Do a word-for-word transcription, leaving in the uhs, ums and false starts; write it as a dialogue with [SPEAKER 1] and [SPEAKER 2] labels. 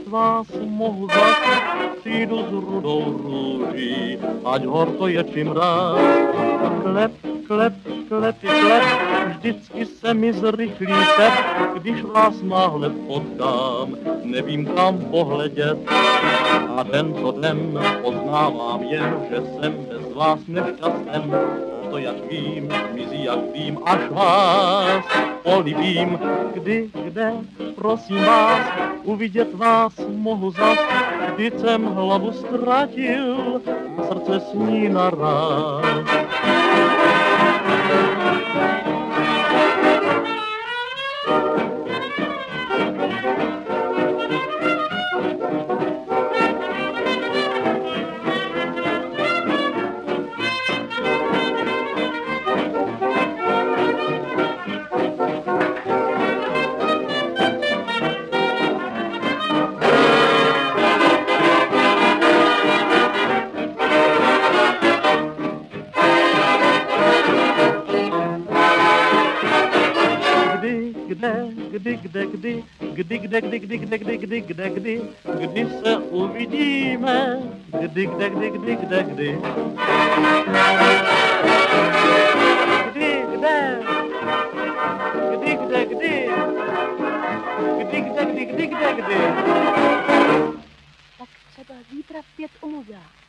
[SPEAKER 1] vás mohu zas, přijdu s rudou růží, ať horko je čím rád. Klep, klep, klepy, klep, vždycky se mi zrychlí tep, když vás náhle potkám, nevím kam pohledět. A den co den poznávám jen, že jsem bez vás nešťastný. To jak vím, mizí jak vím, až vás polibím. Kdy, kde, prosím vás, uvidět vás mohu zas, kdy jsem hlavu ztratil, srdce sní naraz. Kde, kdy, kde, kdy, kdy, kde, kdy, kdy, kde, kdy, kdy, kde, kdy, kdy se uvidíme, kdy, kde, kdy, kdy, kde, kdy. Kdy, kde, kdy, kde, kdy, kdy, kde, kdy, kdy, kde, kdy.
[SPEAKER 2] Tak třeba zítra v pět u muzea.